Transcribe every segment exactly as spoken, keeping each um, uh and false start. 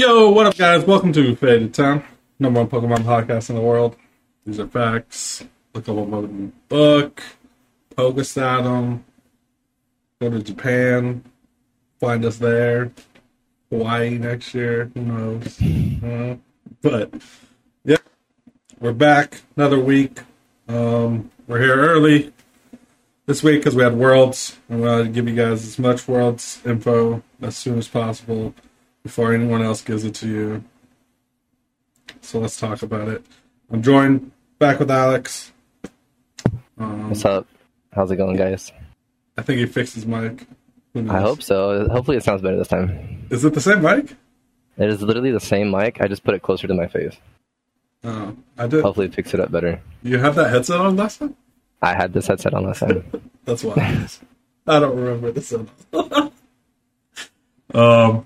Yo, what up, guys? Welcome to Faded Town, number one Pokemon podcast in the world. These are facts. Look up a Pokemon book, Pokestat them, go to Japan, find us there, Hawaii next year, who knows? Uh, but, yeah, we're back, another week. Um, we're here early this week because we had Worlds. I wanted to give you guys as much Worlds info as soon as possible before anyone else gives it to you. So let's talk about it. I'm joined back with Alex. Um, What's up? How's it going, guys? I think he fixed his mic. I hope so. Hopefully it sounds better this time. Is it the same mic? It is literally the same mic. I just put it closer to my face. Oh, I did. Hopefully it picks it up better. You had that headset on last time? I had this headset on last time. That's why. I don't remember this one. um...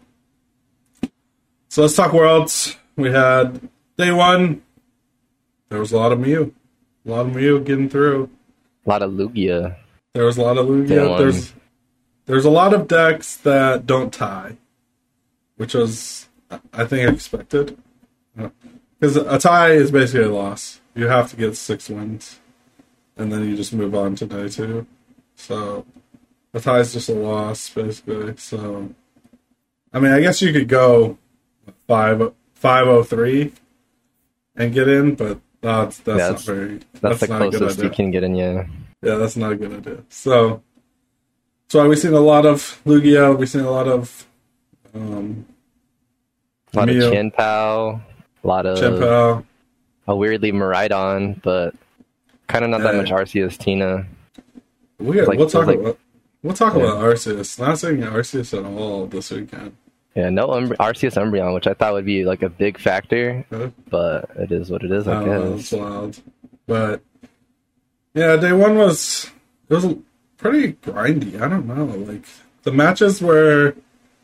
So let's talk Worlds. We had day one. There was a lot of Mew. A lot of Mew getting through. A lot of Lugia. There was a lot of Lugia. There's there's a lot of decks that don't tie, which was, I think, expected. Because a tie is basically a loss. You have to get six wins, and then you just move on to day two. So a tie is just a loss, basically. So, I mean, I guess you could go Five five oh three and get in, but that's that's, yeah, not that's very. That's, That's the not a good closest idea. you can get in, yeah. Yeah, that's not a good idea. So that's why we've seen a lot of Lugia. We've seen a lot of um, A lot Mew, of Chin-Pao. A lot of Chin-Pao. a weirdly Maridon, but kind of not that Yeah. much Arceus Tina. We like- we'll talk like- about we'll talk yeah. about Arceus. Not saying Arceus at all this weekend. Yeah, no Umbr- Arceus Umbreon, which I thought would be like a big factor, Okay? but it is what it is, I I don't know, guess. it's wild. But yeah, day one was it was pretty grindy. I don't know. Like the matches were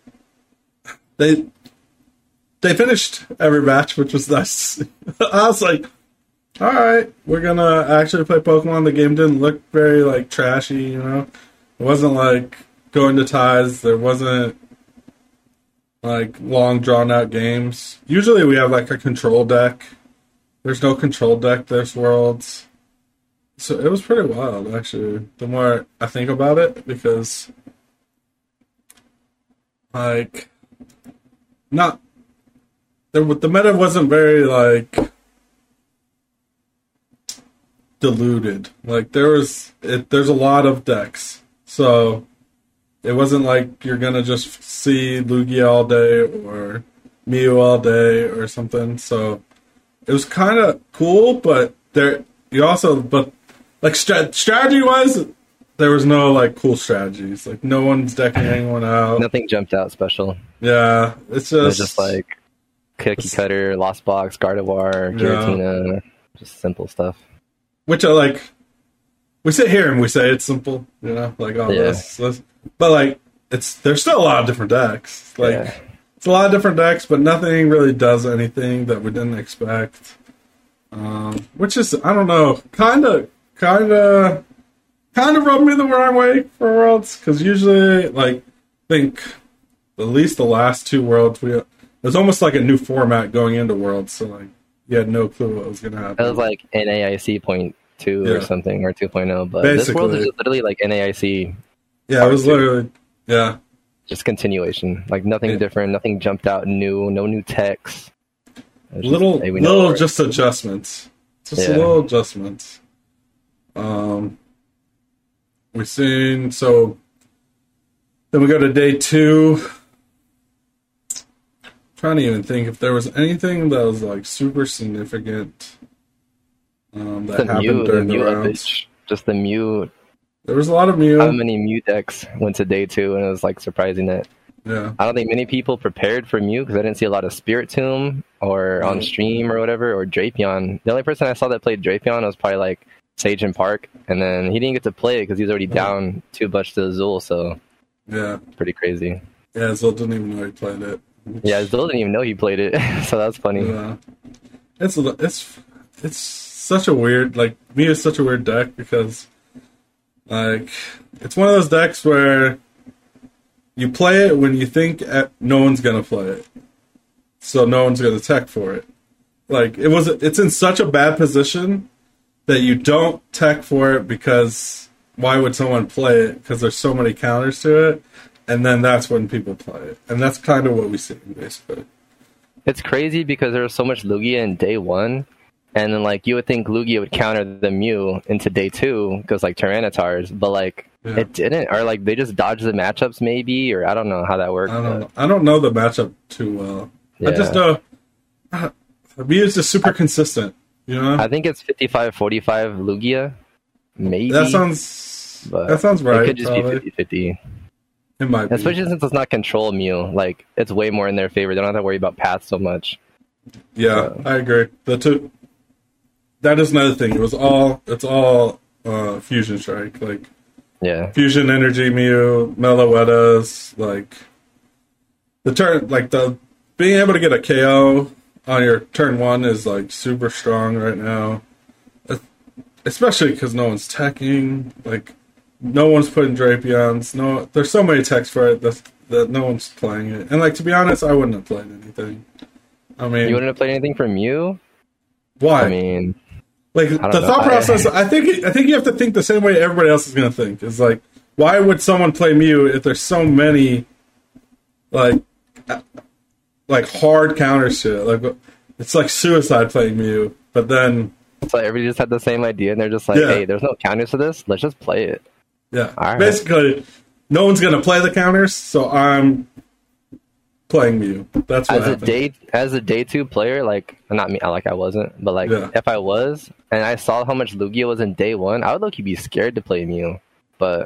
they they finished every match, which was nice. I was like, all right, we're gonna actually play Pokemon. The game didn't look very like trashy, you know. It wasn't like going to ties. There wasn't like long drawn out games. Usually we have like a control deck. There's no control deck this Worlds. So it was pretty wild, actually, the more I think about it, because like not the the meta wasn't very like diluted. Like there was it, there's a lot of decks. So it wasn't like you're gonna just see Lugia all day or Mew all day or something. So it was kind of cool, but there you also but like stra- strategy wise, there was no like cool strategies. Like no one's decking anyone out. Nothing jumped out special. Yeah, it's It was just just like Cookie Cutter, Lost Box, Gardevoir, Yeah. Giratina, just simple stuff. which I like. We sit here and we say it's simple, you know, like oh, Yeah. this, this, but like it's there's still a lot of different decks. Like Yeah. it's a lot of different decks, but nothing really does anything that we didn't expect. Um, which is I don't know, kind of, kind of, kind of rubbed me the wrong way for Worlds because usually, like, I think at least the last two Worlds, we it was almost like a new format going into Worlds, so like you had no clue what was gonna happen. It was like N A I C point two Yeah. or something, or two point oh, but this world Basically. is literally like N A I C, yeah, it was part two. literally yeah. just continuation. Like nothing Yeah. different, nothing jumped out new, no new text. It was just, little hey, we know little where- just adjustments just Yeah. little adjustments um we've seen so then we go to day two. Trying to even think if there was anything that was like super significant um that the happened Mew, the during the, Mew rounds. update. Just the Mew. There was a lot of Mew. How many Mew decks went to day two, and it was like surprising that Yeah, I don't think many people prepared for Mew because I didn't see a lot of Spirit Tomb or on Mhm. stream or whatever, or Drapion. The only person I saw that played Drapion was probably like Sage and Park, and then he didn't get to play it because he was already Mhm. down too much to Azul, so yeah, pretty crazy. yeah. Zil didn't even know he played it. Yeah, Azul didn't even know he played it, so that's funny. Yeah, it's it's it's such a weird like Mew is such a weird deck because like it's one of those decks where you play it when you think uh, no one's gonna play it, so no one's gonna tech for it. Like it was, it's in such a bad position that you don't tech for it because why would someone play it? Because there's so many counters to it, and then that's when people play it, and that's kind of what we see basically. It's crazy because there was so much Lugia in day one, and then like you would think Lugia would counter the Mew into day two because like Tyrannitars, but like yeah. it didn't, or like they just dodged the matchups maybe, or I don't know how that worked. I don't know. I don't know the matchup too well. Yeah. I just know uh, Mew is just super consistent. You know, I think it's fifty-five forty-five Lugia, maybe. That sounds. That sounds right. It could just probably. be fifty-fifty. It might be. Especially since it's not control Mew. Like, it's way more in their favor. They don't have to worry about paths so much. Yeah, so. I agree. The two, that is another thing. It was all, it's all uh, Fusion Strike. Like, yeah. Fusion Energy Mew, Meloetas, like, the turn, like, the, being able to get a K O on your turn one is, like, super strong right now. Especially because no one's teching, like, no one's putting Drapions. No, there's so many techs for it that, that no one's playing it. And like to be honest, I wouldn't have played anything. I mean, you wouldn't have played anything from you. Why? I mean, like the know. thought process. I, I think I think you have to think the same way everybody else is going to think. Is like, why would someone play Mew if there's so many, like, like hard counters to it? Like, it's like suicide playing Mew. But then, so everybody just had the same idea, and they're just like, yeah. "Hey, there's no counters to this. Let's just play it." Yeah, right. Basically, no one's gonna play the counters, so I'm playing Mew. That's what as happened. a day as a day two player. Like, not me, like I wasn't, but like yeah. if I was, and I saw how much Lugia was in day one, I would look be scared to play Mew. But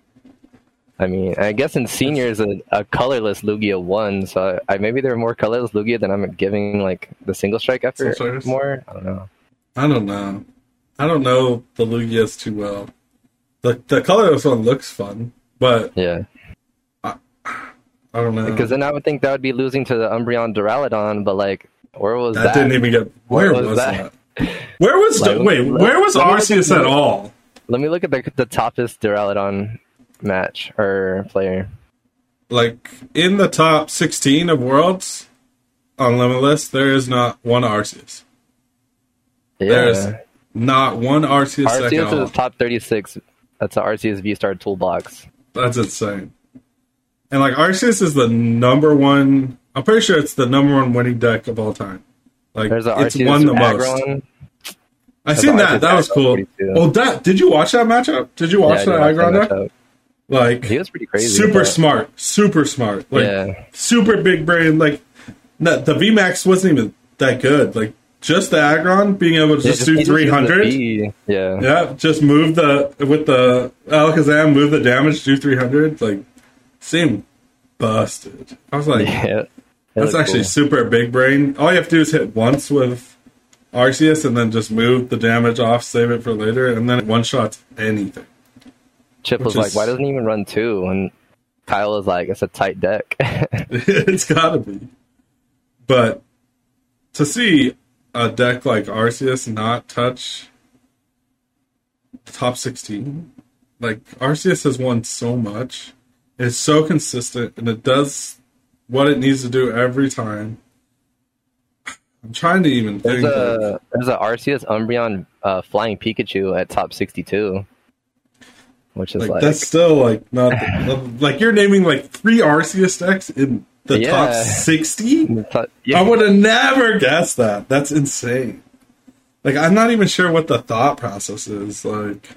I mean, I guess in seniors, a, a colorless Lugia won, so I, I maybe there are more colorless Lugia than I'm giving like the single strike effort more. I don't know. I don't know. I don't know the Lugias too well. The the colorless one looks fun, but yeah, I, I don't know. Because then I would think that would be losing to the Umbreon Duraludon, but like, where was that? That didn't even get. Where, where was, was that? that? Where was like, wait? Let, where was Arceus at, at all? Let me look at the the toppest Duraludon match or player. Like in the top sixteen of Worlds on Limitless, there is not one Arceus. Yeah. There's not one Arceus. Arceus is top thirty-six. That's the Arceus V-Star toolbox. That's insane. And like Arceus is the number one. I'm pretty sure it's the number one winning deck of all time. Like There's a it's Arceus won the Aggron. most. I seen that. That was cool. Well, that did you watch that matchup? Did you watch yeah, that Aggron deck? Like he was pretty crazy. Super but... smart. Super smart. Like yeah. super big brain. Like the, the V MAX wasn't even that good. Like. Just the Aggron being able to yeah, just, just do three hundred. Yeah. Yeah, just move the, with the Alakazam, move the damage, do three hundred. Like, seemed busted. I was like, yeah, that's actually cool. Super big brain. All you have to do is hit once with Arceus and then just move the damage off, save it for later, and then one shots anything. Chip was is... like, why doesn't he even run two? And Kyle was like, it's a tight deck. It's gotta be. But to see a deck like Arceus not touch top sixteen. Like, Arceus has won so much. It's so consistent, and it does what it needs to do every time. I'm trying to even there's think. A, of... There's a Arceus Umbreon uh, Flying Pikachu at top sixty-two. Which is like, like... That's still, like, not... The, like, you're naming, like, three Arceus decks in... The yeah. top sixty? Top, yeah. I would have never guessed that. That's insane. Like, I'm not even sure what the thought process is. Like,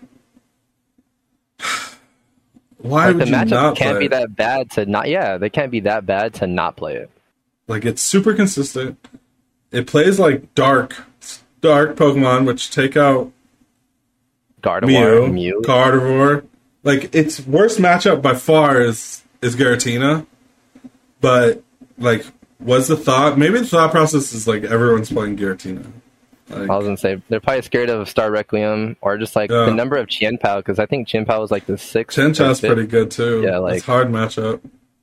why like would the you matchup not can't play be it? that bad to not. Yeah, they can't be that bad to not play it. Like, it's super consistent. It plays like dark, dark Pokemon, which take out Gardevoir, Mew, Mew. Gardevoir. Like, its worst matchup by far is is Giratina. But, like, was the thought... Maybe the thought process is, like, everyone's playing Giratina. Like, I was going to say, they're probably scared of Star Requiem, or just, like, yeah. the number of Chien-Pao, because I think Chien-Pao was, like, the sixth. Chien-Pao's pretty good, too. Yeah, like... It's hard matchup.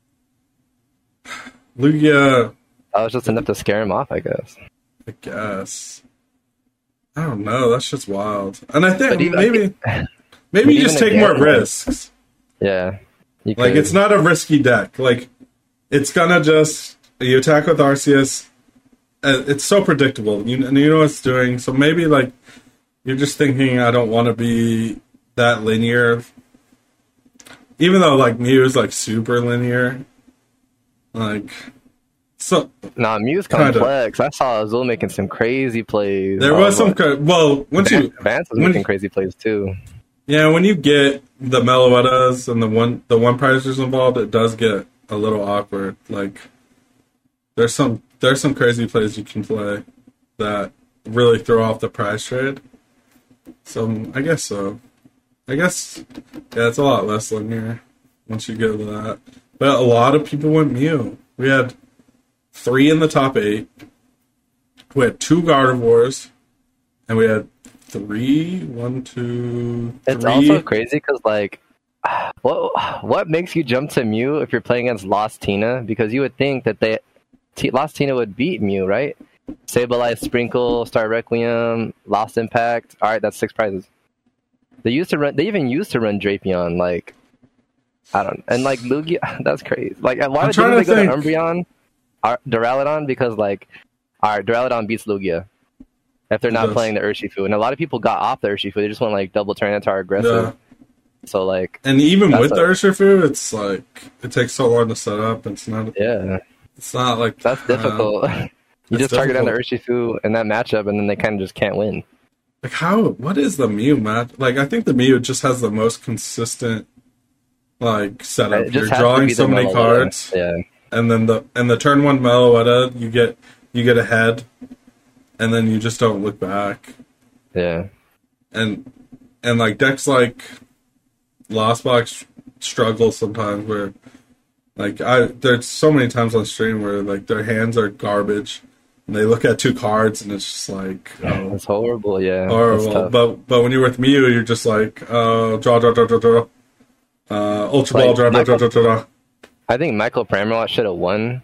Lugia... That was just enough to scare him off, I guess. I guess. I don't know. That's just wild. And I think even, maybe... maybe you just take more one, risks. Yeah. Like, it's not a risky deck. Like... It's gonna just... You attack with Arceus, uh, it's so predictable. You, and you know what it's doing. So maybe like you're just thinking, I don't want to be that linear. Even though like Mew is like super linear, like so. Nah, Mew's complex. Kinda. I saw Azul making some crazy plays. There was some cra- well once Vance, you Vance was making you, crazy plays too. Yeah, when you get the Meloettas and the one the one prizers involved, it does get a little awkward. Like there's some there's some crazy plays you can play that really throw off the prize trade. So I guess so. I guess, yeah, it's a lot less linear once you get to that. But a lot of people went Mew. We had three in the top eight. We had two Gardevoirs. And we had three, one, two, three. It's also crazy because, like, what what makes you jump to Mew if you're playing against Lost Tina? Because you would think that they T- Lost Tina would beat Mew, right? Sableye, Sprinkle, Star Requiem, Lost Impact. All right, that's six prizes. They used to run. They even used to run Drapion. Like, I don't. And like Lugia, that's crazy. Like, why didn't they go think. to Umbreon, or Duraludon? Because like, all right, Duraludon beats Lugia if they're not playing the Urshifu. And a lot of people got off the Urshifu. They just went like double Tyranitar aggressive. Yeah. So like, and even with the Urshifu, it's like it takes so long to set up. It's not. Yeah. It's not like that's difficult. Uh, you just difficult. target down the Urshifu in that matchup, and then they kind of just can't win. Like how? What is the Mew match? Like I think the Mew just has the most consistent like setup. You're drawing so many cards, yeah. And then the and the turn one Meloetta, you get you get ahead, and then you just don't look back. Yeah. And and like decks like Lost Box struggle sometimes where like I there's so many times on stream where like their hands are garbage. And they look at two cards and it's just like oh, it's horrible, yeah. Horrible. But but when you're with Mew, you're just like uh, draw, draw, draw, draw, draw. Uh, Ultra Ball, like, draw, draw, draw, draw, draw, draw. I think Michael Pramawat should have won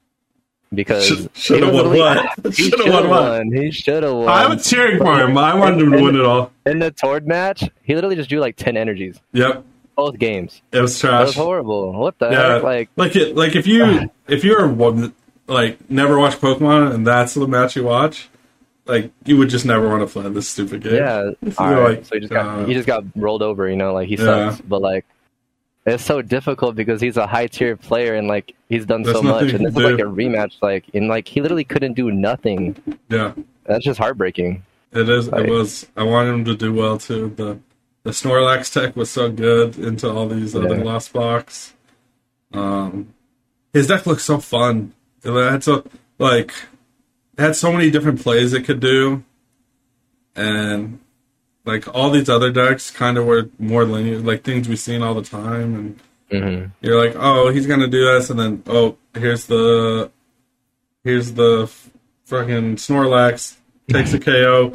because should have won what? He should have won what? He should have won. I was cheering for him. I wanted him to in, win it all. In the Tord match, he literally just drew like ten energies. Yep. Both games. It was trash. It was horrible. What the yeah. heck? Like like it, like if you if you're one. Like, never watch Pokemon, and that's the match you watch, like, you would just never want to play this stupid game. Yeah, all right. like, so he just got uh, he just got rolled over, you know, like, he yeah. sucks. But, like, it's so difficult because he's a high-tier player, and, like, he's done There's so much. And this is, like, a rematch, like, and, like, he literally couldn't do nothing. Yeah. That's just heartbreaking. It is. Like, it was. I wanted him to do well, too. The the Snorlax tech was so good into all these other yeah. Lost Box. Um, his deck looks so fun. It had so... Like, it had so many different plays it could do, and like all these other decks kind of were more linear, like things we've seen all the time, and mm-hmm. you're like, oh, he's gonna do this, and then oh, here's the here's the fucking Snorlax takes a K O.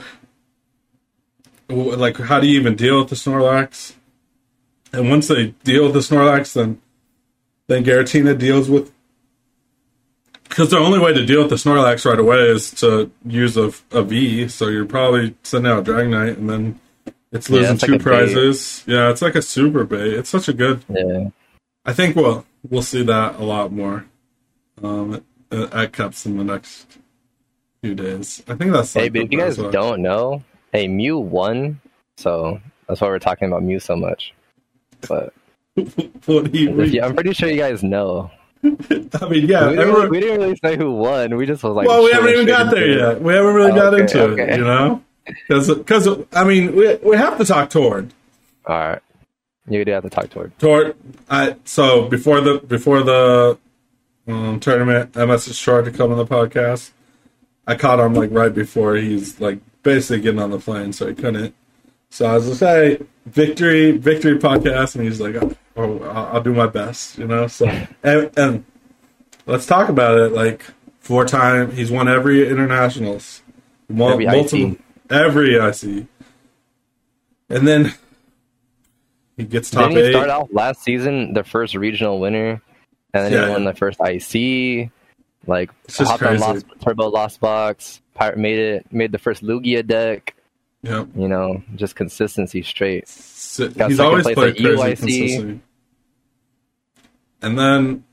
Like, how do you even deal with the Snorlax? And once they deal with the Snorlax, then then Giratina deals with. Because the only way to deal with the Snorlax right away is to use a, a V, so you're probably sending out Dragonite, and then it's losing yeah, it's two like prizes. Bait. Yeah, it's like a super bait. It's such a good... Yeah. I think we'll, we'll see that a lot more um, at, at Cups in the next few days. I think that's... Like hey, but if you guys one. don't know, hey, Mew won, so that's why we're talking about Mew so much. But what do you mean? I'm pretty sure you guys know. I mean, yeah. We didn't, really, we didn't really say who won. We just was like, well, we haven't even got there yet. We haven't really oh, got okay, into okay. it, you know? Because, I mean, we we have to talk Tord. All right. You do have to talk Tord. Tord, I, so before the before the um, tournament, I messaged Short to come on the podcast. I caught him, like, right before he's, like, basically getting on the plane, so he couldn't. So I was like, hey, victory, victory podcast, and he's like, oh, oh I'll do my best, you know? So, and, and let's talk about it, like, four time, he's won every internationals. Mul- every multiple, I C. Every I C. And then he gets top Didn't he eight. start off last season the first regional winner, and then yeah, he won yeah. the first I C, like, hopped on Lost, Turbo Lost Box, Pirate made it, made the first Lugia deck. Yep. You know, just consistency straight. So, he's always played crazy consistently. And then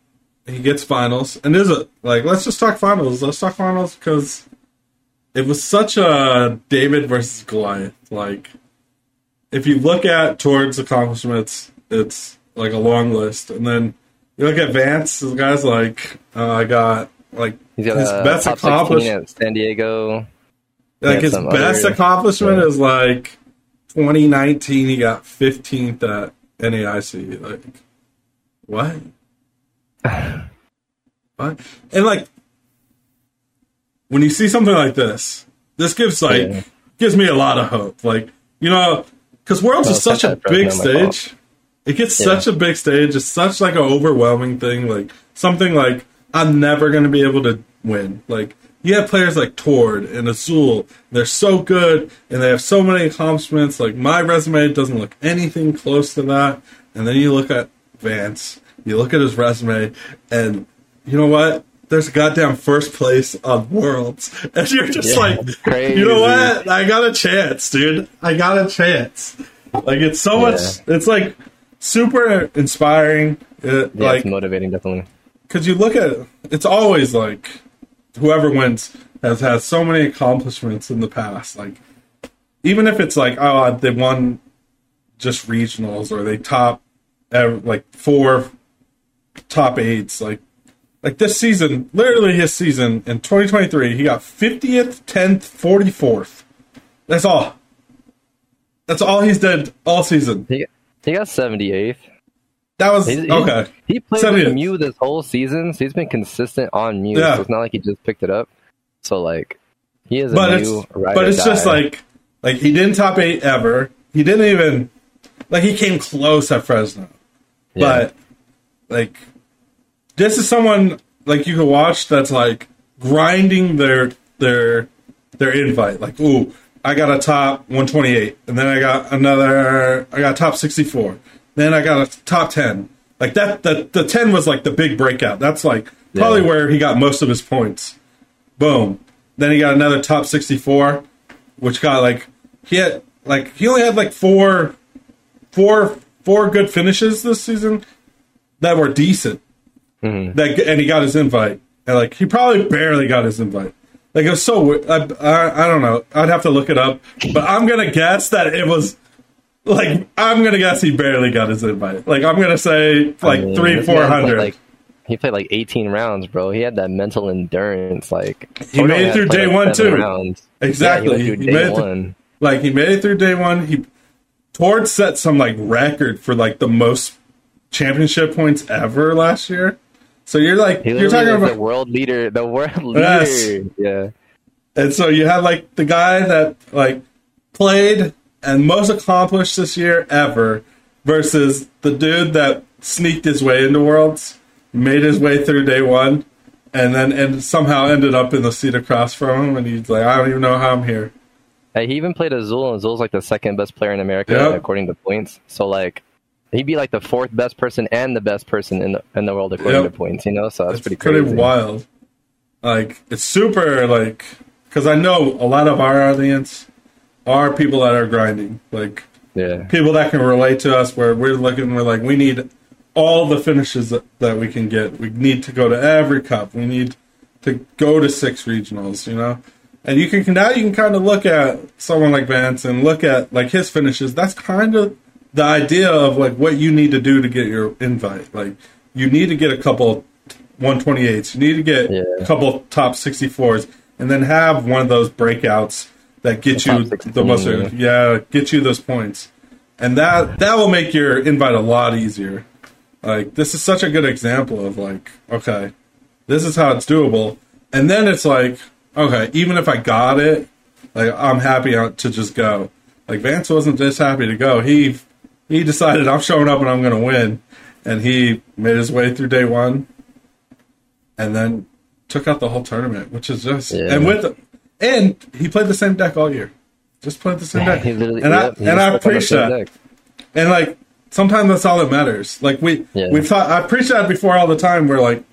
he gets finals, and there's a like. Let's just talk finals. Let's talk finals because it was such a David versus Goliath. Like, if you look at Torrent's accomplishments, it's like a long list, and then you look at Vance. The guy's like, uh, I got like He's got his a best top accomplishment at San Diego. Like his best other, accomplishment yeah. is like twenty nineteen. He got fifteenth at N A I C. Like, what? What? And like, when you see something like this, this gives like yeah. gives me a lot of hope. Like, you know, because Worlds well, is such a big stage. It gets yeah. such a big stage. It's such like an overwhelming thing. Like something like I'm never going to be able to win. Like. You have players like Tord and Azul. They're so good, and they have so many accomplishments. Like, my resume doesn't look anything close to that. And then you look at Vance. You look at his resume, and you know what? There's a goddamn first place on Worlds. And you're just yeah, like, crazy. You know what? I got a chance, dude. I got a chance. Like, it's so yeah. much... It's, like, super inspiring. It, yeah, like, it's motivating, definitely. Because you look at... It's always, like... Whoever wins has had so many accomplishments in the past. Like, even if it's like, oh, they won just regionals or they top like four top eights. Like, like this season, literally his season in twenty twenty-three, he got fiftieth, tenth, forty-fourth. That's all. That's all he's did all season. He got, he got seventy-eighth. That was he's, okay. He, he played seventy-eighth. With Mew this whole season, so he's been consistent on Mew. Yeah. So it's not like he just picked it up. So like, he is a but Mew it's, But it's die. just like, like he didn't top eight ever. He didn't even like he came close at Fresno. Yeah. But like, this is someone like you can watch that's like grinding their their their invite. Like, ooh, I got a top one twenty-eight, and then I got another. I got top sixty-four. Then I got a top ten. Like that, the, the ten was like the big breakout. That's like probably yeah. where he got most of his points. Boom. Then he got another top sixty-four, which got like, he had like, he only had like four, four, four good finishes this season that were decent. Mm-hmm. That, and he got his invite. And like, he probably barely got his invite. Like, it was so, I, I, I don't know. I'd have to look it up. But I'm going to guess that it was, like, I'm going to guess he barely got his invite. Like, I'm going to say, like, I mean, three, four hundred. Like, he played, like, eighteen rounds, bro. He had that mental endurance, like... He made it through day like one, too. Rounds. Exactly. Yeah, he, he made it one. Through, like, he made it through day one. He... Tord set some, like, record for, like, the most championship points ever last year. So you're, like... You're talking about... the world leader. The world leader. Yes. Yeah. And so you had, like, the guy that, like, played... and most accomplished this year ever versus the dude that sneaked his way into Worlds, made his way through day one, and then and somehow ended up in the seat across from him, and he's like, I don't even know how I'm here. Hey, he even played Azul, and Azul's like the second best player in America, yep. according to points. So, like, he'd be like the fourth best person and the best person in the, in the world according yep. to points, you know? So that's it's pretty crazy. pretty wild. Like, it's super, like, because I know a lot of our audience... are people that are grinding, like yeah. people that can relate to us. Where we're looking, we're like, we need all the finishes that, that we can get. We need to go to every cup. We need to go to six regionals, you know. And you can now you can kind of look at someone like Vance and look at like his finishes. That's kind of the idea of like what you need to do to get your invite. Like you need to get a couple one twenty-eights. You need to get yeah. a couple top sixty-fours, and then have one of those breakouts. That get you the most, yeah, get you those points, and that that will make your invite a lot easier. Like this is such a good example of like, okay, this is how it's doable, and then it's like, okay, even if I got it, like I'm happy to just go. Like Vance wasn't just happy to go; he he decided I'm showing up and I'm going to win, and he made his way through day one, and then took out the whole tournament, which is just yeah. and with. And he played the same deck all year. Just played the same yeah, deck. He literally, and yep, I and I appreciate that. Deck. And like sometimes that's all that matters. Like we yeah. we've thought I preach that before all the time. Where like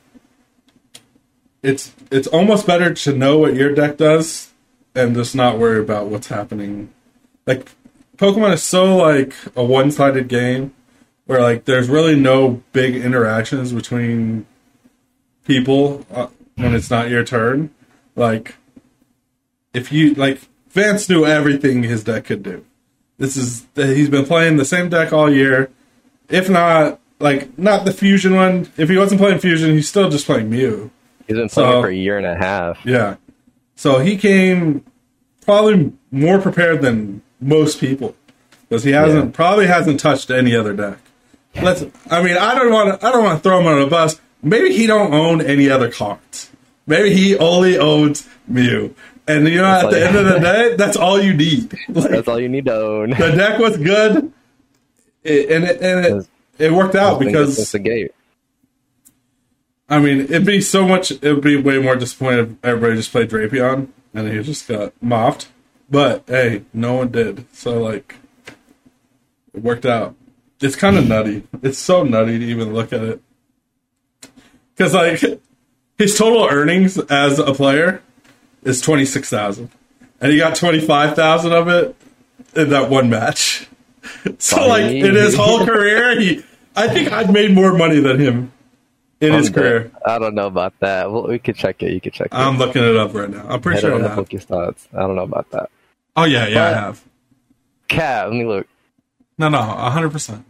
it's it's almost better to know what your deck does and just not worry about what's happening. Like Pokemon is so like a one sided game where like there's really no big interactions between people uh, when it's not your turn. Like, if you, like, Vance knew everything his deck could do. This is, he's been playing the same deck all year. If not, like, not the Fusion one. If he wasn't playing Fusion, he's still just playing Mew. He's been playing So- it for a year and a half. Yeah. So he came probably more prepared than most people. Because he hasn't, Yeah. probably hasn't touched any other deck. Let's, I mean, I don't want to, I don't want to throw him on a bus. Maybe he don't own any other cards. Maybe he only owns Mew. And you know, That's at all the you- end of the day, that's all you need. Like, That's all you need to own. the deck was good, it, and it and it, it worked out It's been good since because the gate. I mean, it'd be so much. It would be way more disappointing if everybody just played Drapion and he just got mopped. But hey, no one did. So like, it worked out. It's kind of nutty. It's so nutty to even look at it. Because like, his total earnings as a player is twenty six thousand, and he got twenty five thousand of it in that one match. So like, in his whole career, he I think I've made more money than him in his I'm career. dead. I don't know about that. Well, we could check it. You could check it. I'm looking it up right now. I'm pretty Head sure on I the have. Pokestats. I don't know about that. Oh yeah, yeah, I But- have. Cat, let me look. No, no, one hundred percent.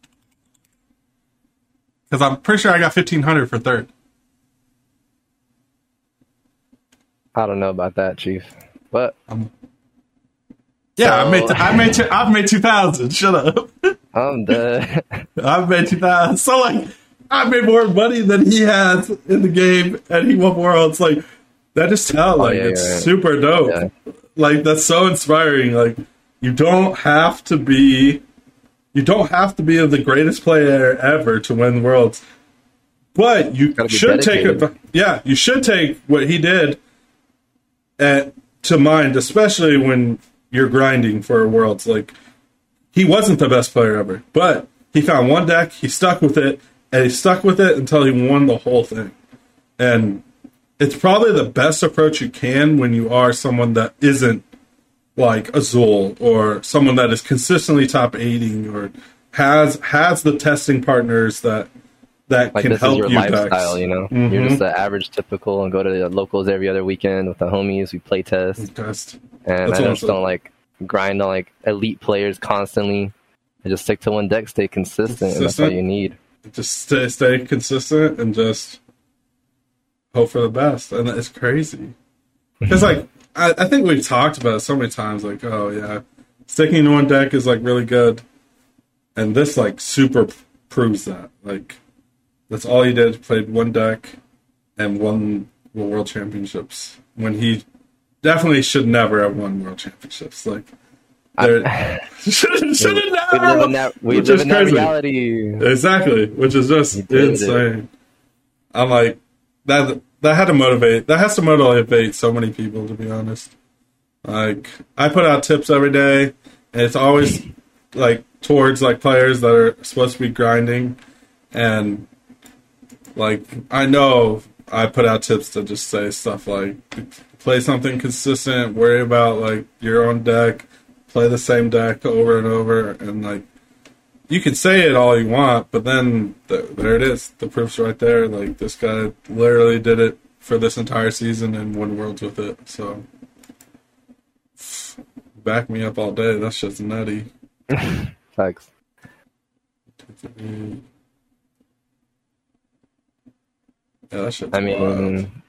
Because I'm pretty sure I got fifteen hundred for third. I don't know about that, Chief. But Yeah, I So- made. T- I made. T- I've made two thousand. Shut up. I'm dead. I've made two thousand. So like, I made more money than he has in the game, and he won Worlds. Like, that just tell like yeah, it's yeah. super dope. Yeah. Like, that's so inspiring. Like, you don't have to be. You don't have to be the greatest player ever to win Worlds, but you Gotta be should take it. dedicated. Yeah, you should take what he did at, to mind, especially when you're grinding for Worlds. Like, he wasn't the best player ever, but he found one deck, he stuck with it, and he stuck with it until he won the whole thing. And it's probably the best approach you can when you are someone that isn't like Azul or someone that is consistently top eighting or has has the testing partners that that Like, can this help is your you lifestyle, guys. you know? Mhm. You're just the average typical and go to the locals every other weekend with the homies. We play test. Test. And That's I what I'm just don't, like, grind on, like, elite players constantly. I just stick to one deck, stay consistent, and that's all Consistent. you need. Just stay, stay consistent and just hope for the best. And it's crazy. Because, like, I, I think we've talked about it so many times, like, oh, yeah, sticking to one deck is, like, really good. And this, like, super p- proves that. Like, that's all he did, played one deck and won the World Championships. When he definitely should never have won World Championships. Like, there should should have We never live in won, that, we which live is in that crazy. reality. Exactly, which is just He did it. insane. I'm like, that that had to motivate, that has to motivate so many people, to be honest. Like, I put out tips every day, and it's always, like, towards, like, players that are supposed to be grinding, and, like, I know I put out tips to just say stuff like, play something consistent, worry about, like, your own deck, play the same deck over and over, and, like, you can say it all you want, but then th- there it is. The proof's right there. Like, this guy literally did it for this entire season and won Worlds with it. So, back me up all day. That's just nutty. Facts. Yeah, that shit's I wild. mean,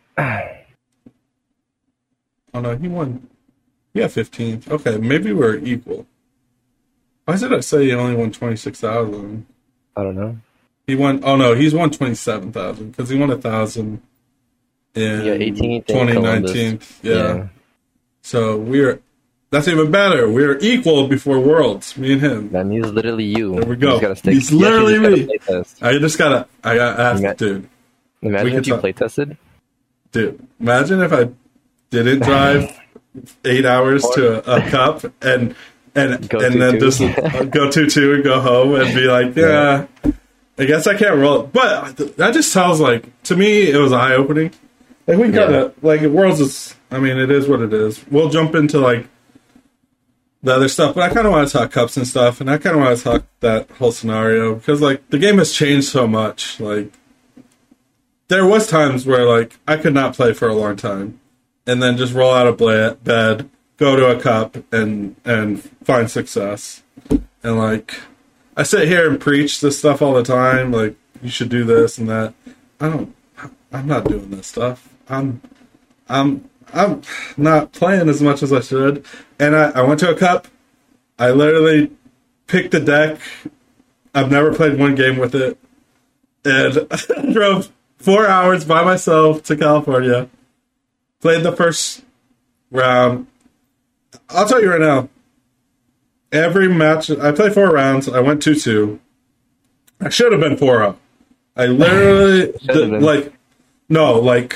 Oh no, he won. Yeah, fifteenth. Okay, maybe we're equal. Why did I say he only won twenty-six thousand? I don't know. He won. Oh no, he's won twenty-seven thousand because he won a thousand in Yeah, eighteenth in twenty Columbus. nineteen. Yeah. Yeah. So we're. That's even better. We're equal before Worlds. Me and him. Man, he's literally you. There we You go. just gotta stick- He's you actually literally just gotta me. play test. I just gotta. I got asked, Ima- dude. Imagine can if you talk- play tested. Dude, imagine if I didn't drive eight hours to a, a cup and and Go and two then two. just go two two and go home and be like, yeah, I guess I can't roll it. But that just sounds like, to me, it was eye opening. Like, we gotta Yeah. like Worlds is. I mean, it is what it is. We'll jump into like the other stuff, but I kind of want to talk cups and stuff, and I kind of want to talk that whole scenario because like the game has changed so much. Like, there was times where like I could not play for a long time, and then just roll out of bla- bed, go to a cup, and and find success. And like I sit here and preach this stuff all the time, like you should do this and that. I don't. I'm not doing this stuff. I'm I'm I'm not playing as much as I should. And I, I went to a cup. I literally picked a deck. I've never played one game with it. And I drove four hours by myself to California. Played the first round. I'll tell you right now. Every match, I played four rounds. I went two two. I should have been four oh. I literally, did, like, no, like,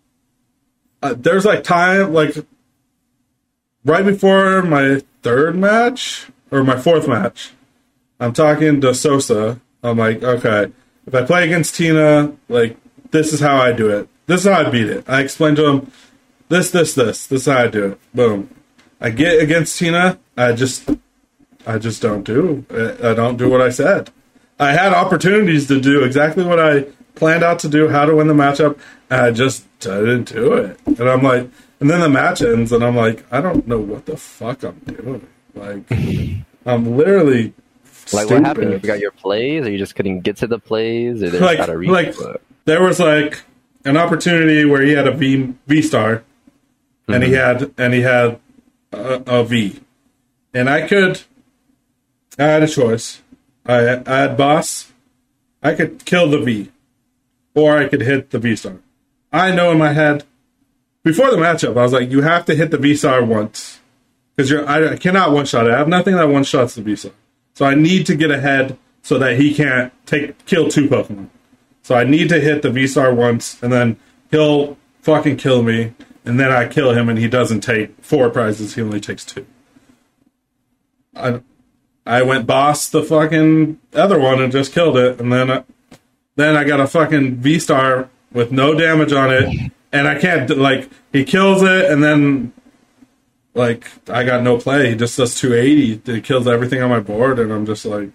uh, there's like time, like, right before my third match, or my fourth match, I'm talking to Sosa. I'm like, okay, if I play against Tina, like, this is how I do it. This is how I beat it. I explained to him, this, this, this, this is how I do it. Boom. I get against Tina, I just, I just don't do. I, I don't do what I said. I had opportunities to do exactly what I planned out to do, how to win the matchup, and I just didn't do it. And I'm like, and then the match ends, and I'm like, I don't know what the fuck I'm doing. Like, I'm literally like, stupid. What happened? You forgot your plays, or you just couldn't get to the plays, or there's like, not a reason? Like, there was like an opportunity where he had a V V star, mm-hmm. and he had and he had a, a V, and I could, I had a choice. I, I had boss. I could kill the V, or I could hit the V star. I know in my head before the matchup, I was like, you have to hit the V star once because you're. I, I cannot one shot it. I have nothing that one shots the V star, so I need to get ahead so that he can't take kill two Pokemon. So I need to hit the V star once, and then he'll fucking kill me, and then I kill him, and he doesn't take four prizes. He only takes two. I. I went boss the fucking other one and just killed it, and then, uh, then I got a fucking V star with no damage on it, and I can't like he kills it, and then like I got no play. He just does two eighty. He kills everything on my board, and I'm just like,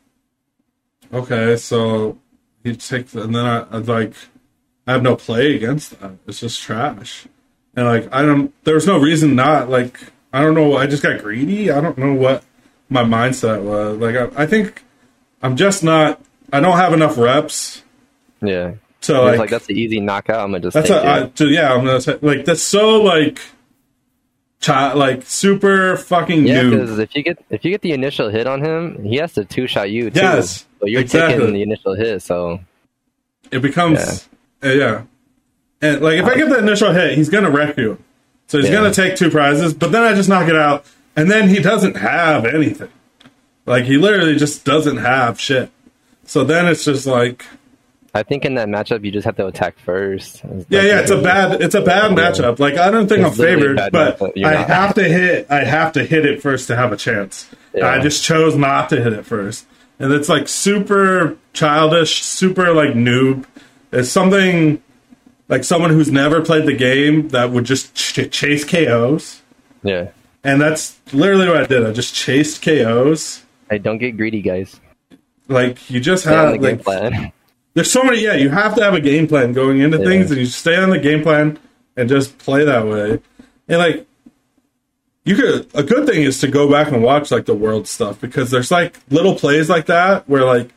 okay, so he takes, and then I, I like I have no play against that. It's just trash, and like I don't. There's no reason not like I don't know. I just got greedy. I don't know what my mindset was. Like I, I think I'm just not. I don't have enough reps. Yeah. So like, like that's the easy knockout. I'm gonna just that's take a, I, it. to, yeah. I'm gonna say, like that's so like, chi- like super fucking Yeah, noob. because if you get if you get the initial hit on him, he has to two shot you too. Yes, so you're exactly. taking the initial hit. So It becomes yeah, uh, yeah. And like if I get the initial hit, he's gonna wreck you. So he's Yeah. gonna take two prizes, but then I just knock it out, and then he doesn't have anything. Like he literally just doesn't have shit. So then it's just like. I think in that matchup you just have to attack first. Yeah, yeah, it's a bad, it's a bad matchup. Like I don't think It's I'm literally a favored, bad but matchup. You're I not. have to hit, I have to hit it first to have a chance. Yeah. I just chose not to hit it first, and it's like super childish, super like noob. It's something like someone who's never played the game that would just ch- chase K Os, Yeah. and that's literally what I did. I just chased K Os. Hey, don't get greedy, guys. Like you just Stay on have the game like. plan. There's so many, yeah, you have to have a game plan going into Yeah. things, and you stay on the game plan and just play that way. And, like, you could, a good thing is to go back and watch, like, the world stuff, because there's, like, little plays like that where, like,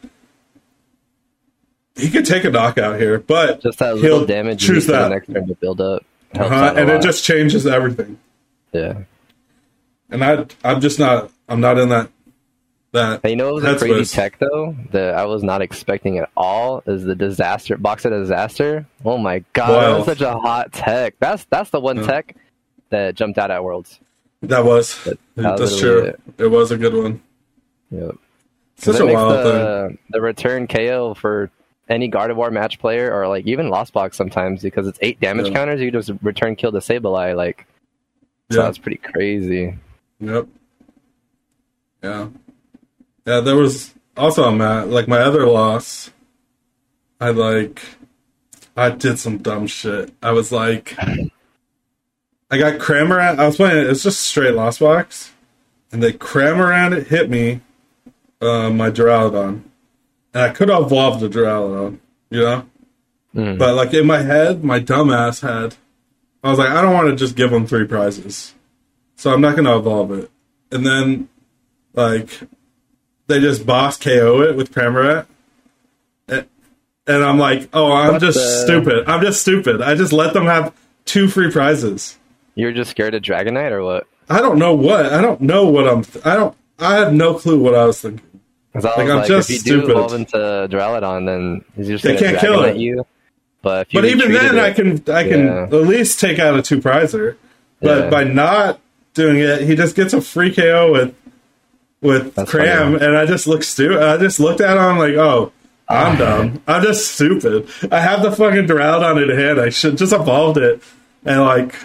he could take a knockout here, but Just that he'll little damage you need choose for the that. next turn to build up. Helps Uh-huh, out a and it lot. just changes everything. Yeah. And I, I'm just not, I'm not in that, that And you know what was a headspace. crazy tech though that I was not expecting at all is the disaster box of disaster. Oh my god, that Wow. was such a hot tech. That's that's the one Yeah. tech that jumped out at Worlds. That was, That- that that's was true. literally It. was a good one. Yep. Such that a makes wild thing. the, the return K O for any Gardevoir match player or like even Lost Box sometimes because it's eight damage Yeah. counters. You just return kill the Sableye. Like, so Yeah. that's pretty crazy. Yep. Yeah. Yeah, there was also a match, like my other loss, I like, I did some dumb shit. I was like, I got Cramorant, I was playing it, it's just straight Lost Box, and they Cramorant hit me, uh, my Duraludon, and I could have evolved the Duraludon, you know? Mm. But like in my head, my dumbass head, I was like, I don't want to just give them three prizes, so I'm not going to evolve it. And then like they just boss K O it with Cramorant. And, and I'm like, oh, I'm what just the... stupid. I'm just stupid. I just let them have two free prizes. You're just scared of Dragonite or what? I don't know what. I don't know what I'm... Th- I don't... I have no clue what I was thinking. Because I like, was I'm like, just if you stupid. do evolve into Duraludon, then he's just they can't kill it. You. But, if you but even then, it, I can I can yeah. at least take out a two-prizer. But yeah. by not doing it, he just gets a free K O with with That's Cram, funny. and I just look stupid. I just looked at him like, oh, I'm dumb. I'm just stupid. I have the fucking Duraludon in hand. I should just evolved it. And, like,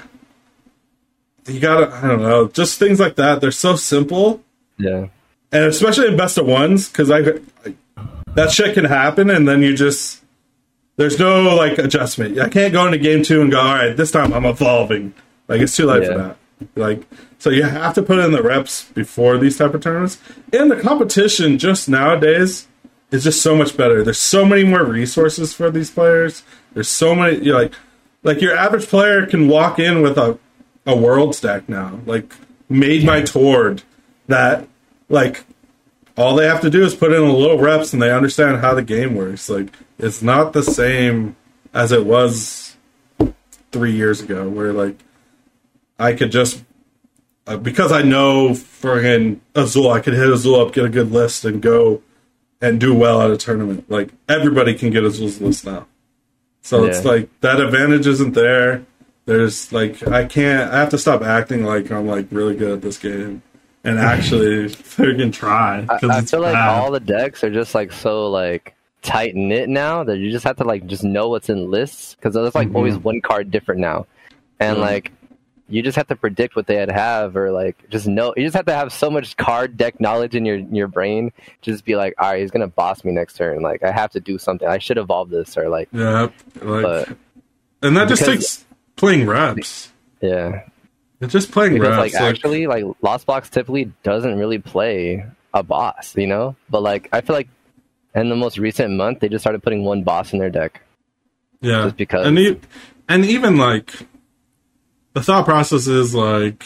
you gotta, I don't know, just things like that. They're so simple. Yeah. And especially in best of ones, because I, I that shit can happen, and then you just, there's no, like, adjustment. I can't go into game two and go, all right, this time I'm evolving. Like, it's too late yeah. for that. Like, so you have to put in the reps before these type of tournaments. And the competition just nowadays is just so much better. There's so many more resources for these players. There's so many, you know, like, like your average player can walk in with a, a world stack now. Like, made by Tord, that, like, all they have to do is put in a little reps and they understand how the game works. Like, it's not the same as it was three years ago, where, like, I could just, uh, because I know friggin' Azul, I could hit Azul up, get a good list, and go and do well at a tournament. Like, everybody can get Azul's list now. So yeah. it's like, that advantage isn't there. There's, like, I can't, I have to stop acting like I'm, like, really good at this game and actually friggin' try. I, I it's feel like bad. all the decks are just, like, so, like, tight-knit now that you just have to, like, just know what's in lists, because there's, like, Mm-hmm. always one card different now. And, Yeah. like, you just have to predict what they'd have, or like just know. You just have to have so much card deck knowledge in your in your brain. Just be like, all right, he's gonna boss me next turn. Like, I have to do something. I should evolve this, or like, Yeah, like, but, and that just because- takes playing reps. yeah. It's just playing Because reps. like actually, like Lost Box typically doesn't really play a boss, you know. But like, I feel like in the most recent month, they just started putting one boss in their deck. Yeah, Just because. and e- and even like the thought process is like,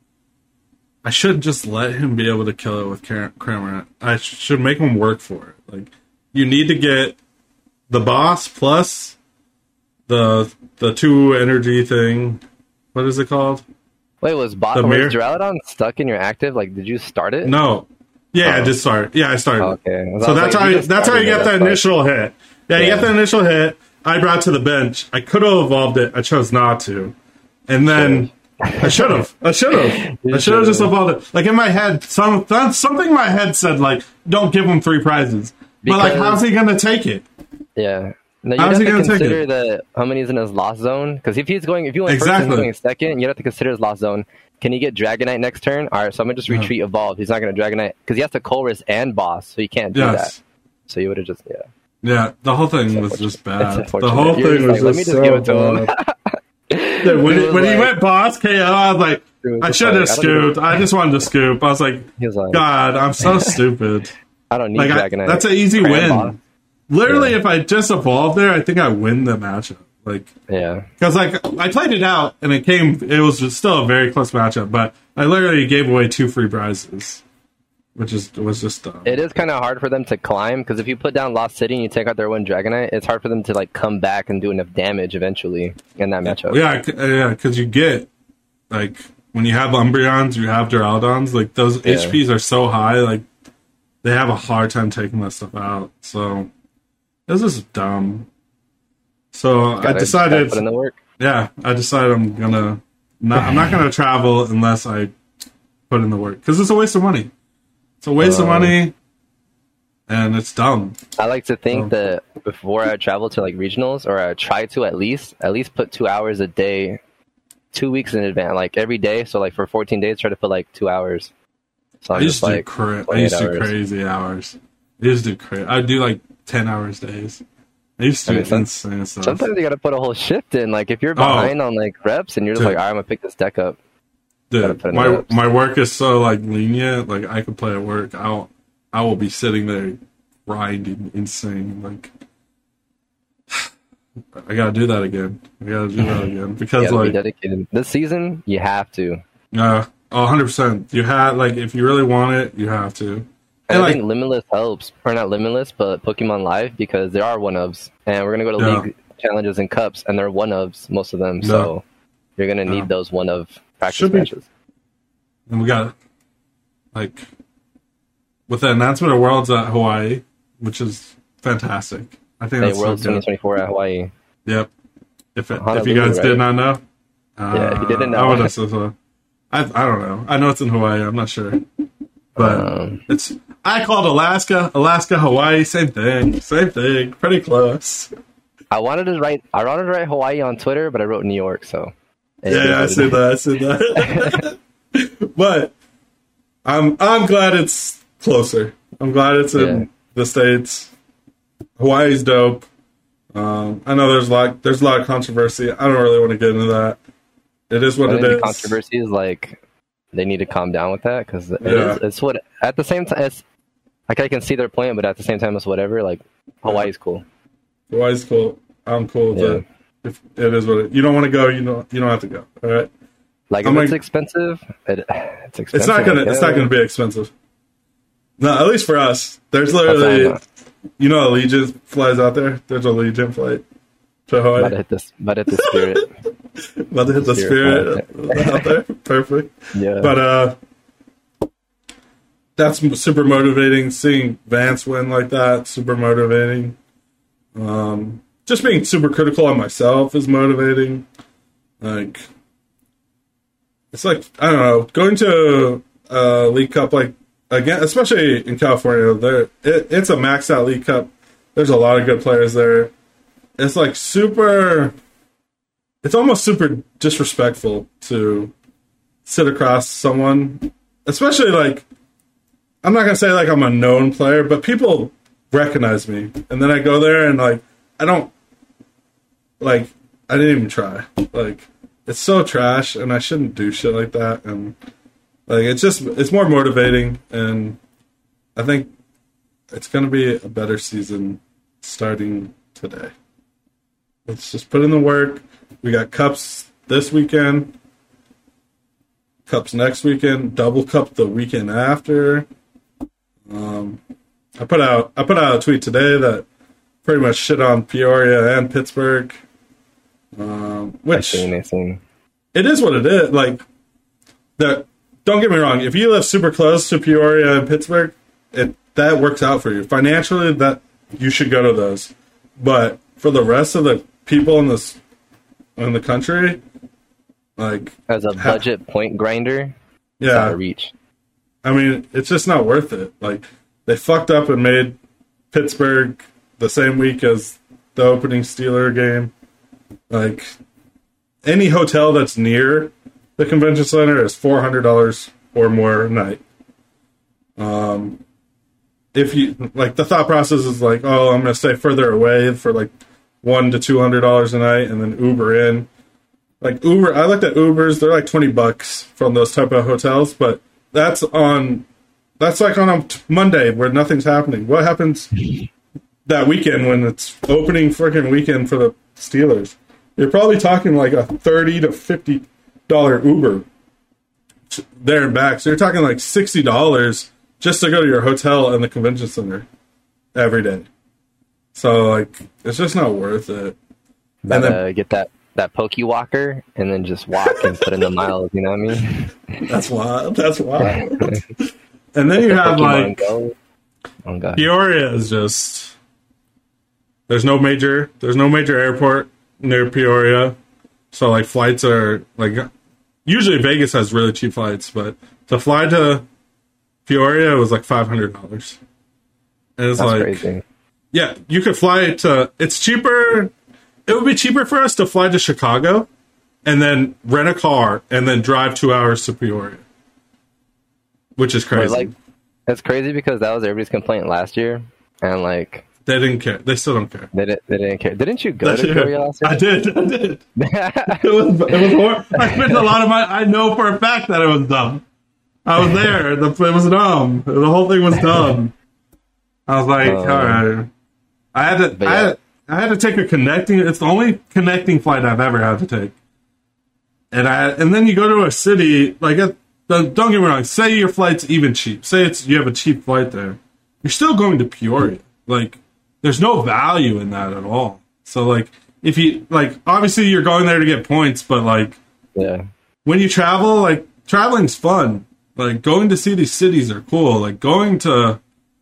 I should just let him be able to kill it with Cram- Cramorant. I sh- should make him work for it. Like, you need to get the boss plus the the two energy thing. What is it called? Wait, was bot The was mirror- Duraludon stuck in your active? Like, did you start it? No. Yeah, I Oh. just started. Yeah, I started. Okay. So that's how you, that's how you get the initial hit. Yeah, you Yeah. get the initial hit. I brought it to the bench. I could have evolved it. I chose not to. And then I should have. I should have. You I should have just should've. evolved it. Like in my head, some something in my head said like, "Don't give him three prizes." But like, Because- how's he gonna take it? Yeah. No, you How's have he to gonna take consider it? the how many is in his lost zone. Because if he's going, if you went first and Exactly. he's going second, you have to consider his lost zone. Can he get Dragonite next turn? All right, so I'm gonna just Yeah. retreat, evolve. He's not gonna Dragonite because he has to Colress and boss, so he can't do Yes. that. So you would have just yeah. Yeah, the whole thing It's was just It's bad. The unfortunate. whole You're thing just was like, let me just just so give it to him. bad. Dude, when He he, was when he like- went boss K O, I was like, He was I just should like, have I don't even- scooped. I just wanted to scoop. I was like, He was like, God, I'm so stupid. I don't need Like, I, Dragonite. that's an easy Cram win. boss. Literally, Yeah. if I just evolved there, I think I win the matchup. Like, Yeah. because like I played it out and it came, it was just still a very close matchup. But I literally gave away two free prizes, which is was just dumb. It is kind of hard for them to climb because if you put down Lost City and you take out their one Dragonite, it's hard for them to like come back and do enough damage eventually in that matchup. Yeah, c- yeah, because you get like when you have Umbreons, you have Duraludons. Like those Yeah. H Ps are so high, like they have a hard time taking that stuff out. So this is dumb. So I Gotta- decided, gotta put in the work. yeah, I decided I'm gonna not. I'm not gonna travel unless I put in the work because it's a waste of money. It's a waste of Um, money, and it's dumb. I like to think Oh. that before I travel to like regionals, or I try to at least at least put two hours a day, two weeks in advance, like every day. So like for fourteen days, try to put like two hours. So I I'm used just to do like cra- I twenty-eight used to do hours. crazy hours. I used to do crazy. I do like ten hours days. I used to I do mean, some- insane stuff. Sometimes you got to put a whole shift in. Like if you're behind on like reps and you're just Oh. Dude. like, all right, I'm gonna pick this deck up. gotta Dude, put in my the reps. my work is so like lenient. Like I could play at work. I'll I will be sitting there grinding insane. Like I gotta do that again. I gotta do that again because You gotta be like dedicated. This season, you have to. uh, one hundred percent. You have like if you really want it, you have to. And And I like think Limitless helps, or not Limitless, but Pokemon Live, because there are one-ofs. And we're going to go to Yeah. League Challenges and Cups, and they're one-ofs, most of them. So you're going to need Yeah. those one-of practice Should be- matches. and we got like with the announcement of Worlds at Hawaii, which is fantastic. I think Hey, that's Worlds so good. twenty twenty-four at Hawaii. Yep. If it, if Honolulu, you guys right? did not know, uh, Yeah, if you didn't know. I would have said so. I I don't know. I know it's in Hawaii. I'm not sure, but Um, it's. I called Alaska, Alaska, Hawaii, same thing, same thing, pretty close. I wanted to write I wanted to write Hawaii on Twitter, but I wrote New York, so. it is Yeah, I what it see is. that. I see that. But I'm I'm glad it's closer. I'm glad it's in Yeah. the States. Hawaii's dope. Um, I know there's a lot there's a lot of controversy. I don't really want to get into that. It is what I it think the is. controversy is like they need to calm down with that because it Yeah. is, it's what at the same time it's like I can see their point, but at the same time it's whatever. Like Hawaii's cool. Hawaii's cool. I'm cool with Yeah. it. If it is what it, you don't want to go, you don't you don't have to go. All right. Like I'm if it's like- expensive, it, it's expensive. It's not gonna like, it's yeah. not gonna be expensive. No, at least for us. There's That's literally fine, you know Allegiant flies out there. There's a Allegiant flight to About to Hawaii. hit this, about to hit the spirit. About to hit the Spirit spirit out there. Perfect. Yeah, But uh that's super motivating. Seeing Vance win like that, super motivating. Um, just being super critical on myself is motivating. Like, it's like I don't know, going to a League Cup like again, especially in California. There, it, it's a maxed out League Cup. There's a lot of good players there. It's like super. It's almost super disrespectful to sit across someone, especially like. I'm not gonna say like I'm a known player, but people recognize me, and then I go there and like I don't like I didn't even try. Like it's so trash, and I shouldn't do shit like that. And like it's just it's more motivating, and I think it's gonna be a better season starting today. Let's just put in the work. We got cups this weekend, cups next weekend, double cup the weekend after. Um, I put out I put out a tweet today that pretty much shit on Peoria and Pittsburgh, um, I which seen, I seen. it is what it is. Like that. Don't get me wrong. If you live super close to Peoria and Pittsburgh, it that works out for you financially. That you should go to those. But for the rest of the people in this in the country, like As a ha- budget point grinder, it's out yeah, of reach. I mean, it's just not worth it. Like, they fucked up and made Pittsburgh the same week as the opening Steeler game. Like, any hotel that's near the convention center is four hundred dollars or more a night. Um, if you, like, the thought process is like, oh, I'm going to stay further away for like one to two hundred dollars a night and then Uber in. Like, Uber, I looked at Ubers, they're like twenty bucks from those type of hotels, but that's on, that's like on a t- Monday where nothing's happening. What happens that weekend when it's opening freaking weekend for the Steelers? You're probably talking like a thirty to fifty dollar Uber t- there and back. So you're talking like sixty dollars just to go to your hotel in the convention center every day. So like, it's just not worth it. But, And then- uh, get that that Pokey Walker and then just walk and put in the miles. You know what I mean? That's wild. That's wild. And then you have Pokemon like Go. Oh god. Peoria is just there's no major there's no major airport near Peoria, so like flights are like usually Vegas has really cheap flights, but to fly to Peoria was like five hundred dollars. And it's That's like crazy. yeah, you could fly to. It's cheaper. It would be cheaper for us to fly to Chicago, and then rent a car and then drive two hours to Peoria, which is But, crazy. like, it's crazy because that was everybody's complaint last year, and like They didn't care. They still don't care. they didn't they didn't care. Didn't you go to Peoria last I year? did. I did. It was. It was hor- I spent a lot of my. I know for a fact that it was dumb. I was there. The, it was dumb. The whole thing was dumb. I was like, Um, all right. I had to. but I yeah. had, I had to take a connecting. It's the only connecting flight I've ever had to take. And I and then you go to a city like a, don't get me wrong. Say your flight's even cheap. Say it's you have a cheap flight there. You're still going to Peoria. Like there's no value in that at all. So like if you like obviously you're going there to get points, but like yeah, when you travel, like traveling's fun. Like going to see these cities are cool. Like going to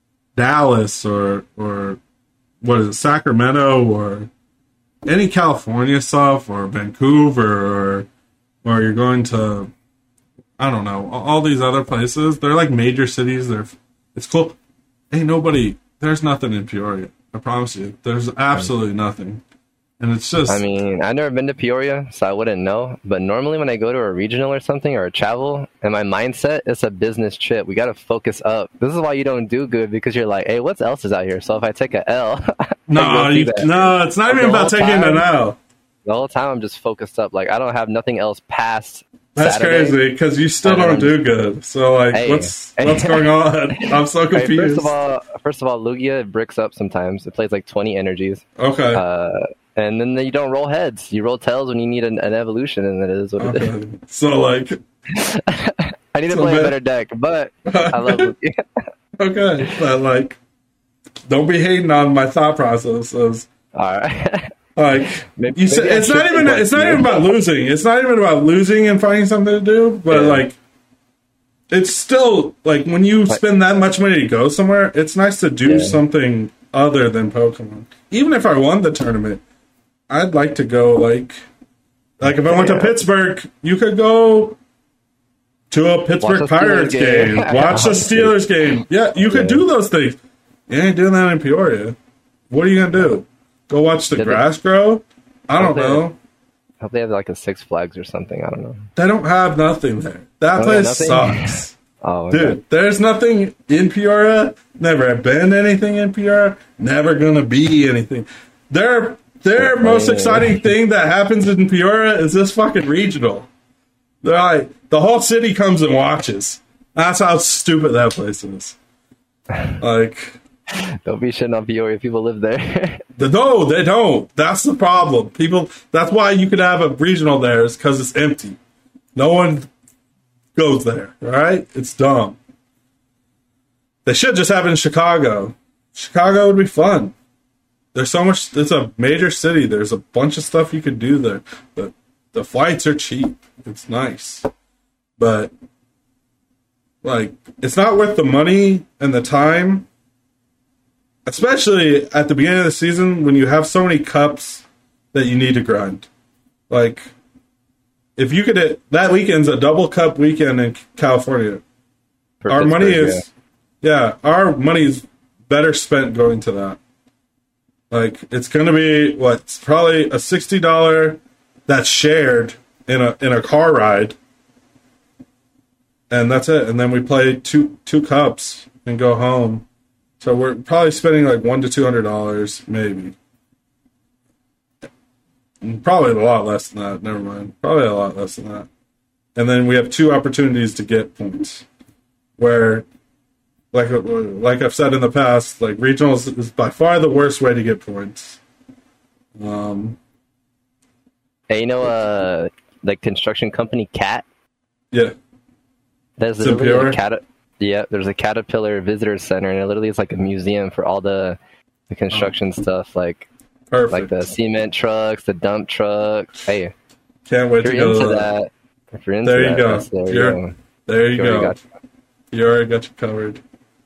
Dallas or or what is it, Sacramento or any California stuff or Vancouver or or you're going to I don't know all these other places. They're like major cities. They're it's cool. Ain't nobody. There's nothing in Peoria. I promise you. There's absolutely nothing. And it's just... I mean, I've never been to Peoria, so I wouldn't know. But normally when I go to a regional or something, or a travel, and my mindset, it's a business trip. We got to focus up. This is why you don't do good, because you're like, hey, what else is out here? So if I take a L... no, you, no, it's not even about taking time, an L. The whole time I'm just focused up. Like, I don't have nothing else past That's Saturday. crazy, because you still don't do good. So, like, hey, what's what's going on? I'm so confused. Hey, first of all, first of all, Lugia bricks up sometimes. It plays like twenty energies. Okay. Uh, and then you don't roll heads. You roll tails when you need an, an evolution, and it is what okay. it is. So, like... I need to so play bad. a better deck, but I love Lugia. Okay, but, like, don't be hating on my thought processes. All right. Like maybe, you said, maybe it's not even it's not even about losing. It's not even about losing and finding something to do. But yeah. like, it's still like when you spend that much money to go somewhere, it's nice to do yeah. something other than Pokemon. Even if I won the tournament, I'd like to go like like if I went yeah. to Pittsburgh, you could go to a Pittsburgh Pirates game, game. watch the Steelers game. Yeah, you could yeah. do those things. You ain't doing that in Peoria. What are you gonna do? Go watch the Did grass they, grow? I don't know. I hope they have like a Six Flags or something. I don't know. They don't have nothing there. That oh, place sucks. oh, Dude, okay. There's nothing in Peoria. Never been anything in Peoria. Never gonna be anything. Their their oh, most yeah. exciting thing that happens in Peoria is this fucking regional. They're like, the whole city comes and watches. That's how stupid that place is. Like... Don't be shitting on Peoria. People live there. No, they don't. That's the problem. People. That's why you could have a regional there, is because it's empty. No one goes there. All right? It's dumb. They should just have it in Chicago. Chicago would be fun. There's so much. It's a major city. There's a bunch of stuff you could do there. The the flights are cheap. It's nice, but like it's not worth the money and the time. Especially at the beginning of the season when you have so many cups that you need to grind. Like, if you could hit, that weekend's a double cup weekend in California. For our money is, yeah. yeah, our money is better spent going to that. Like, it's going to be, what, it's probably a sixty dollars that's shared in a in a car ride. And that's it. And then we play two two cups and go home. So we're probably spending like one to two hundred dollars, maybe. Probably a lot less than that. Never mind. Probably a lot less than that. And then we have two opportunities to get points. Where, like like I've said in the past, like regionals is by far the worst way to get points. Um. Hey, you know, uh, like construction company Cat. Yeah. There's literally a cat. Yeah, there's a Caterpillar Visitor Center, and it literally is like a museum for all the, the construction oh. stuff, like Perfect. like the cement trucks, the dump trucks. Hey, can't wait if to you're go into to that. that. If you're into there you that, go. There you're, you go. There you, you go. Got you. you already got you covered.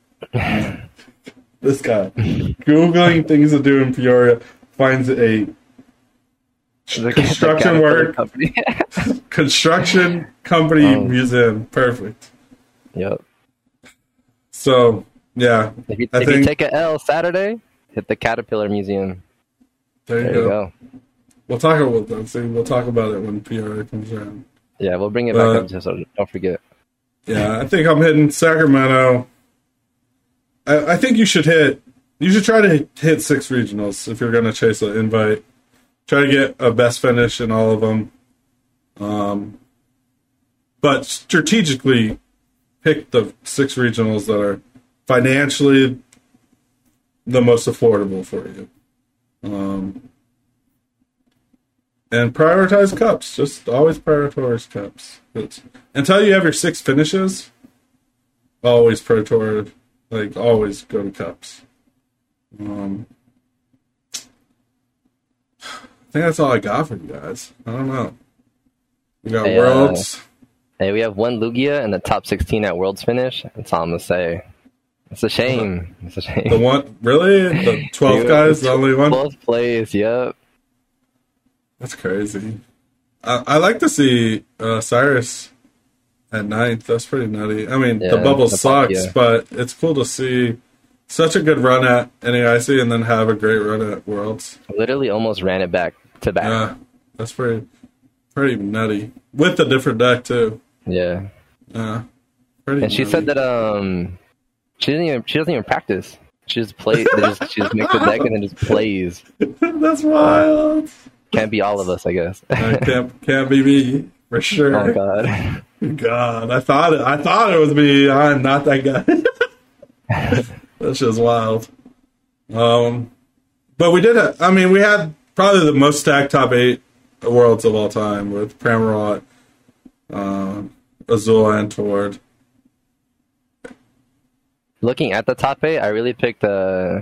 This guy Googling things to do in Peoria finds a the, construction the work company. construction company um, museum. Perfect. Yep. So, yeah. If you, I if think, you take a L Saturday, hit the Caterpillar Museum. There you, there go. you go. We'll talk about that. See, we'll talk about it when Peoria comes around. Yeah, we'll bring it uh, back up, just so don't forget. Yeah, I think I'm hitting Sacramento. I, I think you should hit, you should try to hit six regionals if you're going to chase an invite. Try to get a best finish in all of them. Um, but strategically, pick the six regionals that are financially the most affordable for you. Um, and prioritize cups. Just always prioritize cups. It's, until you have your six finishes, always Pro Tour. Like, always go to cups. Um, I think that's all I got for you guys. I don't know. We got Hey, Worlds. Uh, hey, we have one Lugia in the top sixteen at Worlds finish. That's all I'm gonna say. It's a shame. It's a shame. The one, really? The twelfth guy is the only one? twelfth place, yep. That's crazy. I, I like to see uh, Cyrus at ninth. That's pretty nutty. I mean, Yeah, the bubble the sucks, yeah. but it's cool to see such a good run at N A I C and then have a great run at Worlds. Literally almost ran it back to back. Yeah, that's pretty pretty nutty. With a different deck, too. Yeah. Yeah. Pretty And she nutty. said that um she doesn't even she doesn't even practice. She just plays. They just she just makes the deck and then just plays. That's wild. Can't be all of us, I guess. Uh, can't can't be me for sure. Oh god. God, I thought it. I thought it was me. I'm not that guy. That's just wild. Um, but we did. Ha- I mean, we had probably the most stacked top eight worlds of all time with Pramrot, uh, Azula, and Tord. Looking at the top eight, I really picked uh,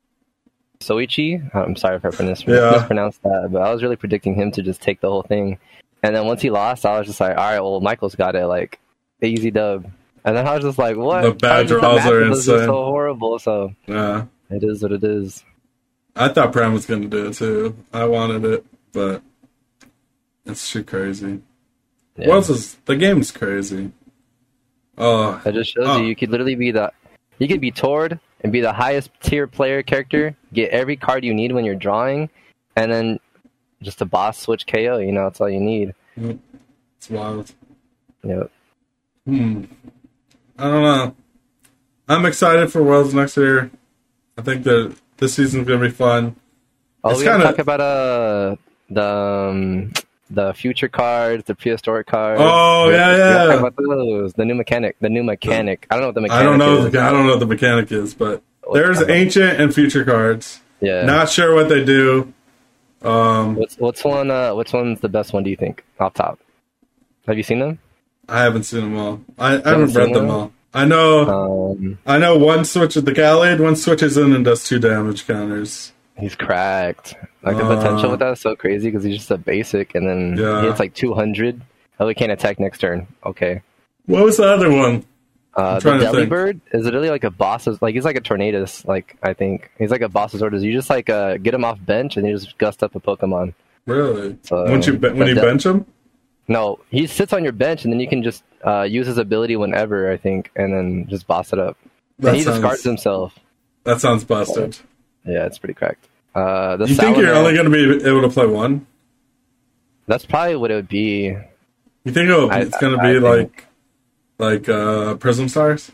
Soichi. I'm sorry if I pronounced, Yeah. mispronounced that, but I was really predicting him to just take the whole thing. And then once he lost, I was just like, all right, well, Michael's got it, like, easy dub. And then I was just like, what? The bad I was just- draws the are matchup was just insane. so horrible, so Yeah, it is what it is. I thought Pram was going to do it too. I wanted it, but it's too crazy. Yeah. What else is the game's crazy? Oh, That just shows Oh. you you could literally be the you could be Tord and be the highest tier player character, get every card you need when you're drawing, and then just a boss switch K O. You know, that's all you need. it's wild. Yep. Hmm. I don't know. I'm excited for Worlds next year. I think that this season's gonna be fun. Oh, It's we gotta kinda- talk about uh the um, the future cards, the prehistoric cards. Oh, We yeah, gotta- we gotta yeah. Talk about those. The new mechanic. The new mechanic. I don't know what the mechanic I don't know. is. The, I don't know what the mechanic is, but there's Uh-huh. ancient and future cards. Yeah. Not sure what they do. Um, What's what's one? Uh, which one's the best one? Do you think? Off top. Have you seen them? I haven't seen them all. I, I haven't haven't read seen them them? all. I know. Um, I know one switches the Gallade. One switches in and does two damage counters. He's cracked. Like the Uh, potential with that is so crazy because he's just a basic, and then Yeah. he hits like two hundred. Oh, he can't attack next turn. Okay. What was the other one? Uh, the trying to think. Delibird is literally like a boss's. Like he's like a Tornadus. Like I think he's like a boss's orders. You just like uh, get him off bench and you just gust up a Pokemon. Really? So, when you be- when but you that- bench him? No, he sits on your bench and then you can just uh, use his ability whenever I think, and then just boss it up. That and he sounds- discards himself. That sounds busted. Yeah, it's pretty cracked. Uh, the You think you're Salamence- only going to be able to play one? That's probably what it would be. You think it'll, I- it's going to I be think- like like uh, Prism Stars?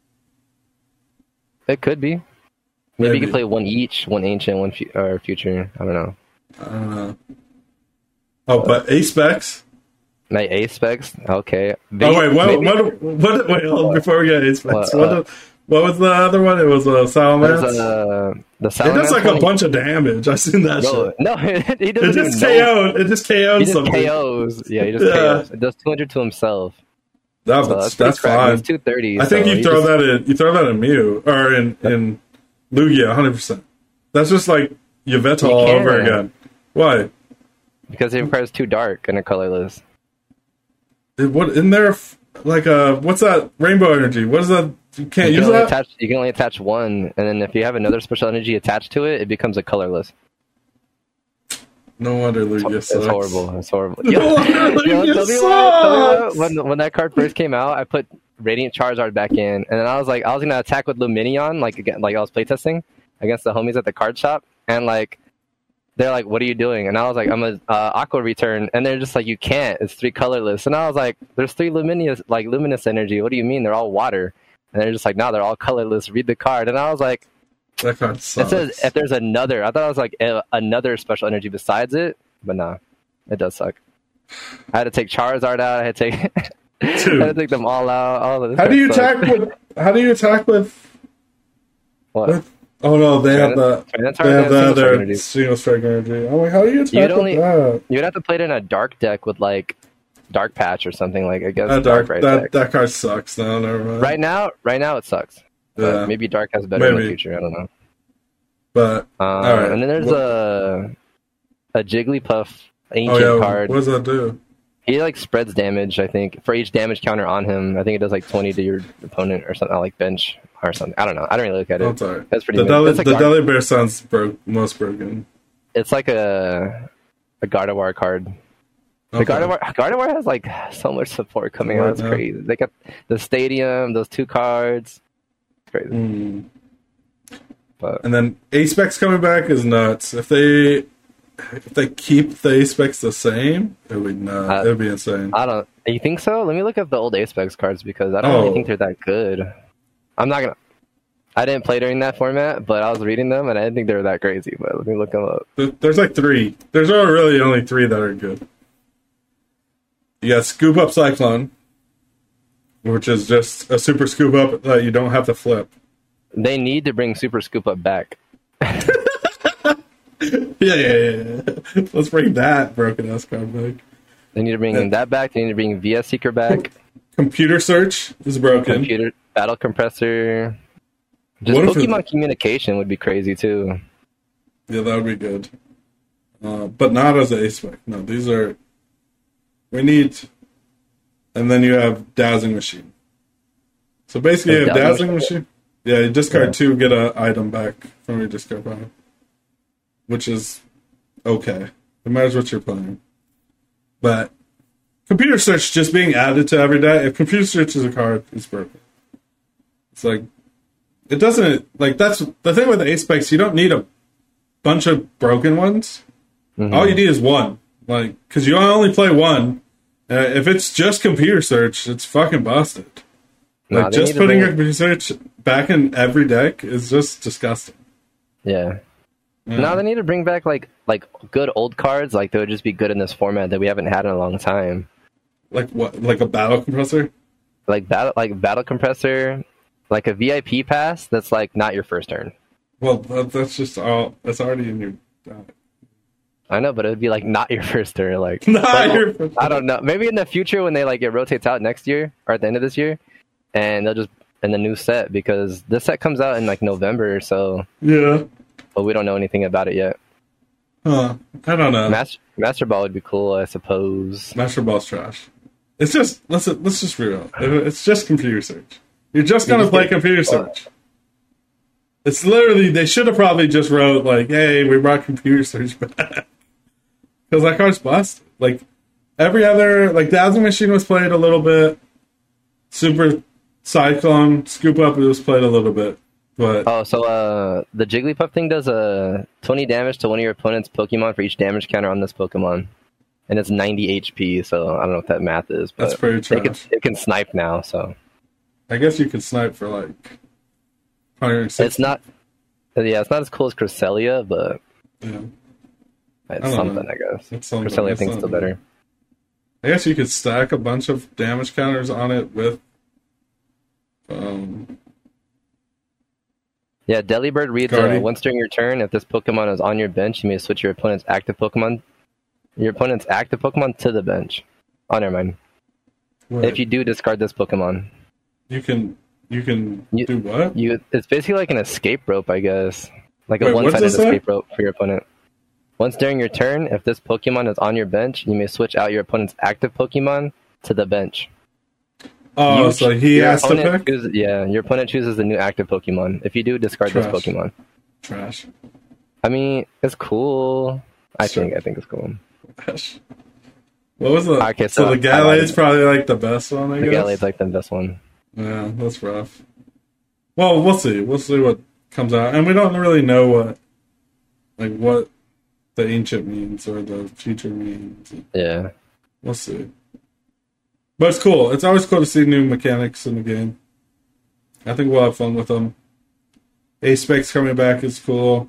It could be. Maybe, Maybe. you could play one each, one ancient, one fu- or future. I don't know. I don't know. Oh, but Ace Specs? Like A specs, okay. Oh wait, what? Maybe- What? What? Wait, hold on, before we get Ace Specs, What, what, uh, the- what was the other one? It was a uh, There's, Salamence. uh, the It Salamence does like one, a bunch of damage. I've seen that Bro, shit. no, he It doesn't just even know. K O'd. It just K He O'd just something. K Os. Yeah, he just Yeah. K Os. It does two hundred to himself. That, So that's that's, pretty that's cracked. fine. It's two thirty. I think so you he throw just- that in. You throw that in Mew or in in Lugia, hundred percent. That's just like Yveltal You all over can't. again. Why? because it requires too dark and a colorless. It- What in there? f- Like uh, what's that? Rainbow energy. What is that? You can't You use can, only that. attach, you can only attach one, and then if you have another special energy attached to it, it becomes a colorless. No wonder Lugia It's sucks. horrible. It's horrible. No Yo, wonder yo, Lugia tell me what- tell me what, sucks. when when that card first came out, I put Radiant Charizard back in, and then I was like, I was gonna attack with Luminion, like again, like I was playtesting against the homies at the card shop, and like they're like, "What are you doing?" And I was like, "I'm a uh, Aqua Return," and they're just like, "You can't. It's three colorless." And I was like, "There's three luminous, like luminous energy. What do you mean? They're all water." And they're just like, "No, they're all colorless. Read the card." And I was like, That card "It sucks. says if there's another." I thought it was like a, another special energy besides it, but nah, it does suck. I had to take Charizard out. I had to take, I had to take them all out. All of this How do you sucks. attack with? How do you attack with? What? with Oh no, they have the Tyranitar, they have the single strike other energy. single strike energy. I'm like, how do you attack You'd with only- that? You'd have to play it in a dark deck with like Dark Patch or something like I guess That dark, dark right that deck. that card sucks. No, never mind. Right now, right now it sucks. But Yeah. maybe dark has better in the Maybe. future. I don't know. But Um, Alright. And then there's What- a a Jigglypuff oh ancient yeah, card. what does that do? He like spreads damage. I think for each damage counter on him, I think it does like twenty to your opponent or something, like bench or something. I don't know. I don't really look at it. Oh, sorry. That's pretty. The good. Deli, It's, a the Gar- Deli Bear sounds broke, most broken. it's like a a Gardevoir card. The Okay. Gardevoir, Gardevoir has like so much support coming Right out. It's now. crazy. They got the stadium, those two cards. It's crazy. Mm. But And then A-Specs coming back is nuts. If they if they keep the A-Specs the same, it would not. Uh, it would be insane. I don't. You think so? Let me look up the old Apex cards because I don't Oh. really think they're that good. I'm not gonna. I didn't play during that format, but I was reading them and I didn't think they were that crazy. But let me look them up. There- There's like three. There's not really only three that are good. You got Scoop Up Cyclone, which is just a super scoop up that you don't have to flip. They need to bring Super Scoop Up back. Yeah, yeah, yeah. yeah. Let's bring that broken ass card back. They need to bring that back. They need to bring V S Seeker back. Computer Search is broken. Computer Battle Compressor. Just What if it- Pokemon communication would be crazy too. Yeah, that would be good. Uh, but not as an A-Spec. No, these are... We need... And then you have Dazzling Machine. So basically you Oh, have Dazzling Dazzling Machine. Yeah, you discard Yeah. two, get an item back from your discard pile. Which is okay. It matters what you're playing. But Computer Search just being added to every deck, if Computer Search is a card, it's broken. It's like... It doesn't... Like, that's... The thing with the A-Specs, you don't need a bunch of broken ones. Mhm. All you need is one. Like, because you only play one. Uh, if it's just Computer Search, it's fucking busted. Nah, Like, they just need to putting bring- your Computer Search back in every deck is just disgusting. Yeah. Yeah. No, they need to bring back like like good old cards. Like they would just be good in this format that we haven't had in a long time. Like what? Like a battle compressor? Like battle like Battle Compressor, like a V I P pass that's like not your first turn. Well, that, that's just all. That's already in your deck. I know, but it would be like not your first turn. Like Not like, your first I don't know. Maybe in the future when they like it rotates out next year or at the end of this year, and they'll just in the new set because this set comes out in like November, so Yeah. but we don't know anything about it yet. Huh. I don't know. Master Master Ball would be cool, I suppose. Master Ball's trash. It's just let's let's just be real. It's just Computer Search. You're just gonna just play get- Computer Search. It's literally they should have probably just wrote like, "Hey, we brought Computer Search back," because that card's busted. Like every other, like Dazzling Machine was played a little bit. Super Cyclone Scoop Up was played a little bit, but Oh, so uh, the Jigglypuff thing does uh, twenty damage to one of your opponent's Pokemon for each damage counter on this Pokemon, and it's ninety H P. So I don't know what that math is, but That's pretty it can, trash. it can snipe now. So I guess you could snipe for like one hundred sixty. it's not, yeah, it's not as cool as Cresselia, but Yeah. it's don't something, know. I guess. It's something. Cresselia I It's think still something. better. I guess you could stack a bunch of damage counters on it with. Um, Yeah, Delibird reads uh, Guardian. once during your turn, if this Pokemon is on your bench, you may switch your opponent's active Pokemon, your opponent's active Pokemon to the bench. Oh, never mind. wait, If you do discard this Pokemon, you can you can You- do what? you it's basically like an escape rope, I guess, like a Wait, what's one-sided this say? escape rope for your opponent. Once during your turn, if this Pokemon is on your bench, you may switch out your opponent's active Pokemon to the bench. Oh, You- so he your has to opponent pick chooses- yeah, your opponent chooses the new active Pokemon. If you do, discard this Trash. Pokemon. trash. I mean, it's cool. I Sure. think I think it's cool. Trash. What was the? Okay, so, so the I lied. Galade's probably like the best one, I The guess. Galade's like the best one. Yeah, that's rough. Well, we'll see. We'll see what comes out, and we don't really know what, like, what the ancient means or the future means. Yeah. We'll see. But it's cool. It's always cool to see new mechanics in the game. I think we'll have fun with them. A-Specs coming back is cool.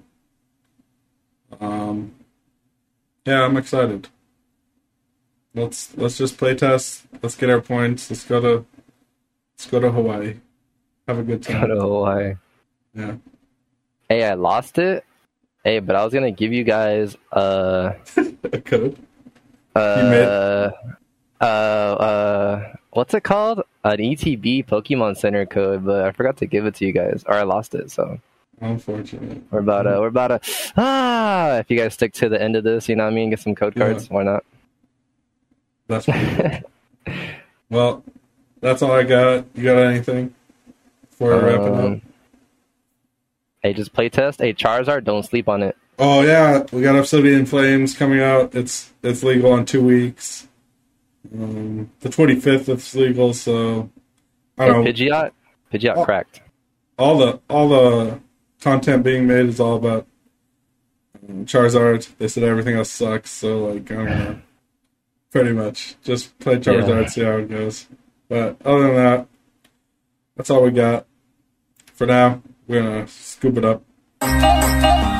Um, yeah, I'm excited. Let's let's just play test. Let's get our points. Let's go to let's go to Hawaii. Have a good Go time. to Hawaii. Yeah. Hey, I lost it. Hey, but I was gonna give you guys uh A code. uh uh uh what's it called? An E T B Pokemon Center code, but I forgot to give it to you guys, or I lost it. So Unfortunate. we're about to we're about to ah. If you guys stick to the end of this, you know what I mean. Get some code cards. Yeah. Why not? That's pretty cool. Well, that's all I got. You got anything before I wrap it up? Um, Hey, just playtest. Hey, Charizard, don't sleep on it. Oh yeah, we got Obsidian Flames coming out. It's it's legal in two weeks. Um, the twenty-fifth it's legal, so I Hey, don't know. Pidgeot, Pidgeot Oh. cracked. All the all the content being made is all about um, Charizard. They said everything else sucks, so like I don't know. Pretty much, just play Charizard, Yeah. see how it goes. But other than that, that's all we got for now. We're gonna scoop it up.